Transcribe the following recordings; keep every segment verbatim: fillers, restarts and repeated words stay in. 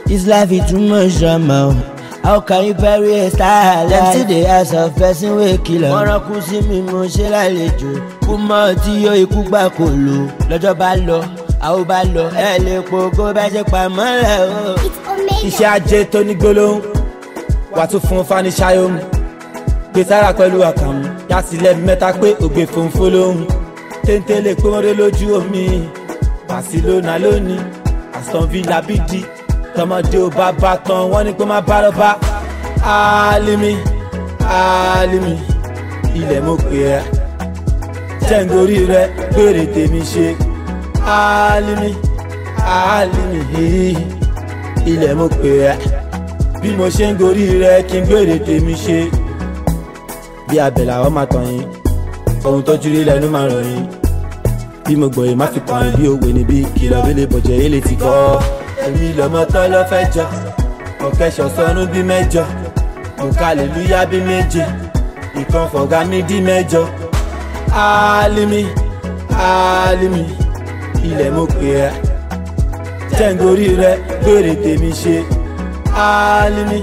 This life is too much drama. How can you bury a star? Them see the ass of person wey kill am. Wọ́n rán kú sí mi mo ṣe lálejò. Kú mọ́ tí yóò ikú gbà kò lò. Lọ́jọ́ bá lọ, àwọn bá lọ. Ẹ lè pogo bá ṣe pamọ́ rẹ̀ o. Iṣẹ́ ajé tó ní gbólóhùn. Wà tún fún Fani Ṣayọ̀mù. Gbé sára pẹ̀lú àkàmú. Yá sílẹ̀ mẹ́ta pé ògbé fòǹfò lóhùn. Téńté lè pé wọ́n dé lójú omi. Barcelona lónìí. Aston Villa bídì. Tọmọdé ò bá bá tán wọ́n ní pé má bá lọ bá. Alimi Alimi ilẹ̀ mo pè ẹ́ jẹ́ǹgorí rẹ gbèrè tèmi ṣe. Alimi Alimi ilẹ̀ mo pè ẹ́ bí mo ṣe ń gorí rẹ kí n gbèrè tèmi ṣe. Bí abẹ làwọn máa tàn yín ohun tójú rí lẹ́nu máa ràn yín. Bí mo gbọ́ yìí má fi kàn yín bí òwe níbí kìlọ̀ bí lè bọ̀jẹ̀ yé lè ti kọ́. Èmi lọ́mọ tán lọ fẹ́ jọ ọ̀kẹ́sọ̀ sọnù bí mẹ́jọ òkàlélúyà bí méje ìkan fọ̀gá mi dí mẹ́jọ. Alimi Alimi ilẹ̀ mo pè ẹ́ jẹ́ǹgorí rẹ gbèrè tèmi ṣe. Alimi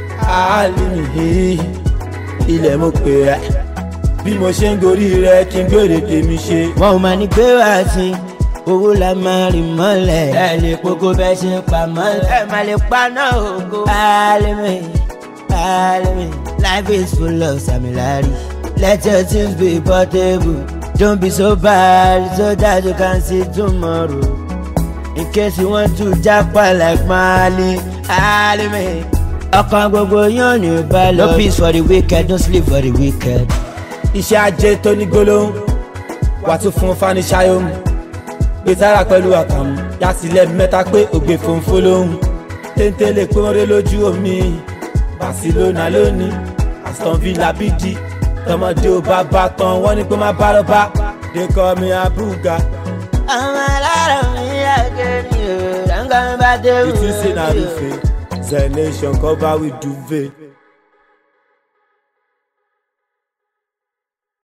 Alimi ilẹ̀ mo pè ẹ́ bí mo ṣe ń gorí rẹ kí n gbèrè tèmi ṣe. Wọ́n ò máa ní pé wá sí owó la máa rìn mọ́lẹ̀. Ẹ lè pogo bẹ́ẹ̀ ṣe ń pa mọ́lẹ̀. Ẹ máa lè paná ògo. Alimi Alimi life is full of samilari. Let your things be portable. Don't be so bad so that you can see tomorrow. In case you want to japa like Mali. Alimi ọkàn gbogbo yóò ní balọ̀. No peace for the wicked, no sleep for the wicked. Iṣẹ́ ajé tó ní gbólóhùn. Wà tún fún Fani Ṣayọ̀mù. Gbé sára pẹ̀lú àkàmú. Yá sílẹ̀ mẹ́ta pé ògbé fòǹfò lóhùn. Téńté lè pé wọ́n dé lójú omi. Barcelona lónìí. Aston Villa bídì. Tọmọdé ò bá bá tán wọ́n ní pé má bá lọ bá. They call me Abuga. Ọmọ alára mi àgẹ̀rì o. Dangan bá dé wù. Ìtúsí náà rúfe. Zenation cover with duvet.